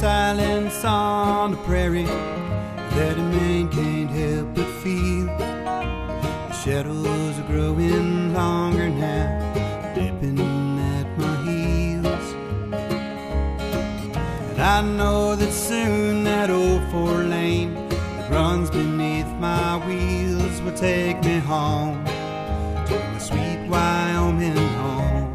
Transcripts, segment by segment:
silence on the prairie that a man can't help but feel. The shadows are growing longer now, dipping at my heels. And I know that soon that old 4-lane that runs beneath my wheels will take me home to my sweet Wyoming home.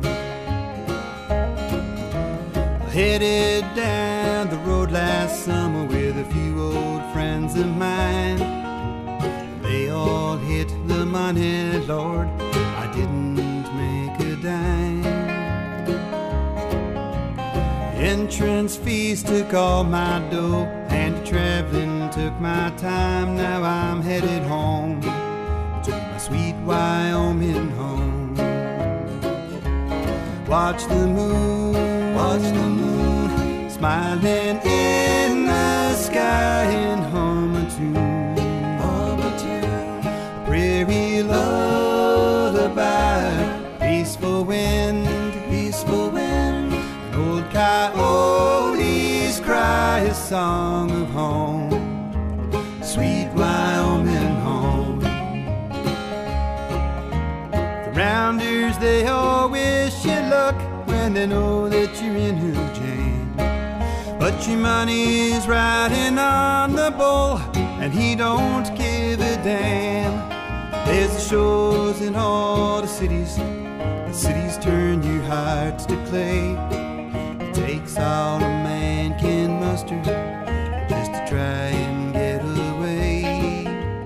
I headed down the road last summer with a few old friends of mine. They all hit the money, Lord, I didn't make a dime. Entrance fees took all my dough, and the traveling took my time. Now I'm headed home to my sweet Wyoming home. Watch the moon, smiling in the sky, and hum a tune, prairie lullaby, peaceful wind, old coyotes cry a song of home, sweet Wyoming home. The rounders, they all wish you luck when they know that you're in a jam, but your money's riding on the bull, and he don't give a damn. There's the shows in all the cities turn your hearts to clay. It takes all a man can muster just to try and get away.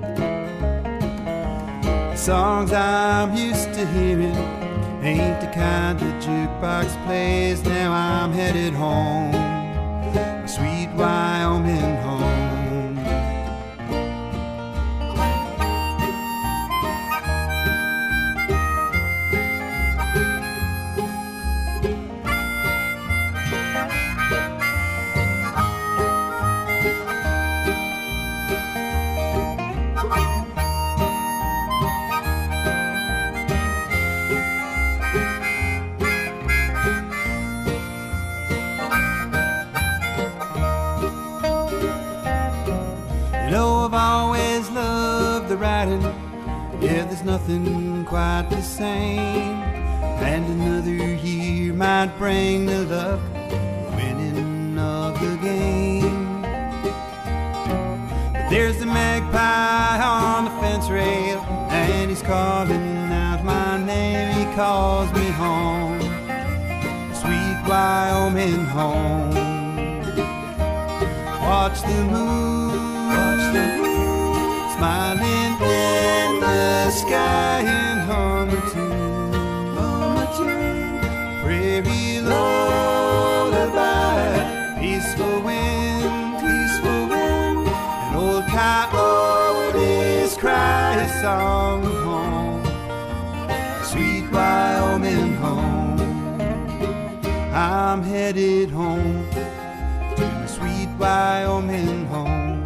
The songs I'm used to hearing ain't the kind that jukebox plays. Now I'm headed home, my sweet Wyoming home. You know I've always loved the riding, yeah, there's nothing quite the same. And another year might bring the luck, winning of the game. But there's the magpie on the fence rail, and he's calling out my name. He calls me home, sweet Wyoming home. Watch the moon, smiling in the sky, and hum a tune, prairie lullaby, peaceful wind, and old coyotes cry a song of home, sweet Wyoming home. I'm headed home to my sweet Wyoming home.